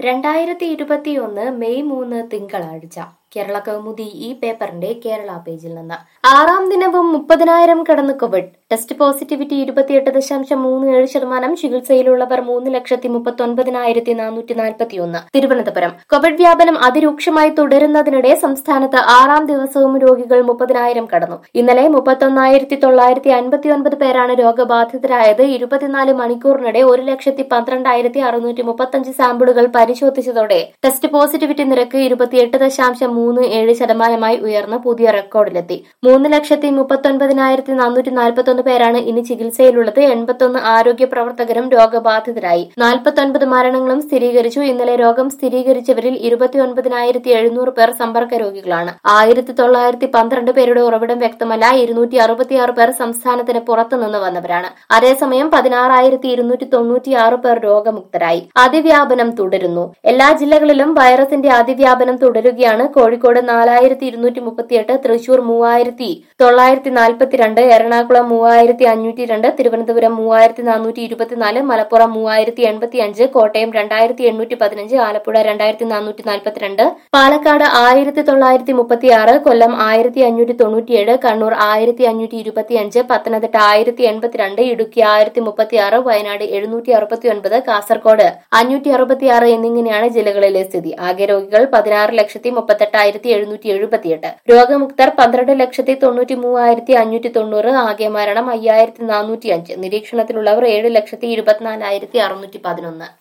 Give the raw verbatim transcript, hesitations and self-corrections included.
രണ്ടായിരത്തി ഇരുപത്തിയൊന്ന് മെയ് മൂന്ന് തിങ്കളാഴ്ച കേരള കൗമുദി ഈ പേപ്പറിന്റെ കേരള പേജിൽ നിന്ന് ആറാം ദിനവും മുപ്പതിനായിരം കടന്ന് കോവിഡ് ടെസ്റ്റ് പോസിറ്റിവിറ്റി ഇരുപത്തിയെട്ട് ദശാംശം മൂന്ന് ഏഴ് ശതമാനം ചികിത്സയിലുള്ളവർ മൂന്ന് ലക്ഷത്തി മുപ്പത്തി ഒൻപതിനായിരത്തി നാനൂറ്റി നാൽപ്പത്തി ഒന്ന് തിരുവനന്തപുരം കോവിഡ് വ്യാപനം അതിരൂക്ഷമായി തുടരുന്നതിനിടെ സംസ്ഥാനത്ത് ആറാം ദിവസവും രോഗികൾ മുപ്പതിനായിരം കടന്നു. ഇന്നലെ മുപ്പത്തൊന്നായിരത്തി തൊള്ളായിരത്തി അൻപത്തി ഒൻപത് പേരാണ് രോഗബാധിതരായത്. ഇരുപത്തിനാല് മണിക്കൂറിനിടെ ഒരു ലക്ഷത്തി പന്ത്രണ്ടായിരത്തി അറുന്നൂറ്റി മുപ്പത്തഞ്ച് സാമ്പിളുകൾ പരിശോധിച്ചതോടെ ടെസ്റ്റ് പോസിറ്റിവിറ്റി നിരക്ക് ഇരുപത്തിയെട്ട് ദശാംശം മൂന്ന് ഏഴ് ശതമാനമായി ഉയർന്ന് പുതിയ റെക്കോർഡിലെത്തി. മൂന്ന് ലക്ഷത്തി മുപ്പത്തി ഒൻപതിനായിരത്തി നാനൂറ്റി നാൽപ്പത്തി ഒന്ന് പേരാണ് ഇനി ചികിത്സയിലുള്ളത്. എൺപത്തൊന്ന് ആരോഗ്യ പ്രവർത്തകരും രോഗബാധിതരായി. നാൽപ്പത്തൊൻപത് മരണങ്ങളും സ്ഥിരീകരിച്ചു. ഇന്നലെ രോഗം സ്ഥിരീകരിച്ചവരിൽ ഇരുപത്തി ഒൻപതിനായിരത്തി എഴുന്നൂറ് പേർ സമ്പർക്ക രോഗികളാണ്. ആയിരത്തി തൊള്ളായിരത്തി പന്ത്രണ്ട് പേരുടെ ഉറവിടം വ്യക്തമല്ല. ഇരുന്നൂറ്റി അറുപത്തിയാറ് പേർ സംസ്ഥാനത്തിന് പുറത്തുനിന്ന് വന്നവരാണ്. അതേസമയം പതിനാറായിരത്തി ഇരുന്നൂറ്റി തൊണ്ണൂറ്റിയാറ് പേർ രോഗമുക്തരായി. അതിവ്യാപനം തുടരുന്നു. എല്ലാ ജില്ലകളിലും വൈറസിന്റെ അതിവ്യാപനം തുടരുകയാണ്. കോഴിക്കോട് നാലായിരത്തി ഇരുന്നൂറ്റി മുപ്പത്തിയെട്ട്, തൃശൂർ മൂവായിരത്തി തൊള്ളായിരത്തി നാൽപ്പത്തിരണ്ട്, എറണാകുളം മൂവായിരത്തി അഞ്ഞൂറ്റി രണ്ട്, തിരുവനന്തപുരം മൂവായിരത്തി നാനൂറ്റി ഇരുപത്തിനാല്, മലപ്പുറം മൂവായിരത്തി എൺപത്തി അഞ്ച്, കോട്ടയം രണ്ടായിരത്തി എണ്ണൂറ്റി പതിനഞ്ച്, ആലപ്പുഴ രണ്ടായിരത്തി നാനൂറ്റി നാൽപ്പത്തിരണ്ട്, പാലക്കാട് ആയിരത്തി തൊള്ളായിരത്തി മുപ്പത്തിയാറ്, കൊല്ലം ആയിരത്തി അഞ്ഞൂറ്റി തൊണ്ണൂറ്റിയേഴ്, കണ്ണൂർ ആയിരത്തി അഞ്ഞൂറ്റി ഇരുപത്തി അഞ്ച്, പത്തനംതിട്ട ആയിരത്തി എൺപത്തിരണ്ട്, ഇടുക്കി ആയിരത്തി മുപ്പത്തിയാറ്, വയനാട് എഴുന്നൂറ്റി അറുപത്തി ഒൻപത്, കാസർകോട് അഞ്ഞൂറ്റി അറുപത്തിയാറ് എന്നിങ്ങനെയാണ് ജില്ലകളിലെ സ്ഥിതി. ആകെ രോഗികൾ പതിനാറ് ലക്ഷത്തി മുപ്പത്തെട്ടായിരത്തി എഴുന്നൂറ്റി എഴുപത്തിയെട്ട്. രോഗമുക്തർ പന്ത്രണ്ട് ലക്ഷത്തി തൊണ്ണൂറ്റി മൂവായിരത്തി അഞ്ഞൂറ്റി തൊണ്ണൂറ്. ആകെ മരണം അയ്യായിരത്തി നാനൂറ്റി അഞ്ച്. നിരീക്ഷണത്തിലുള്ളവർ ഏഴ് ലക്ഷത്തി ഇരുപത്തിനാലായിരത്തി അറുന്നൂറ്റി പതിനൊന്ന്.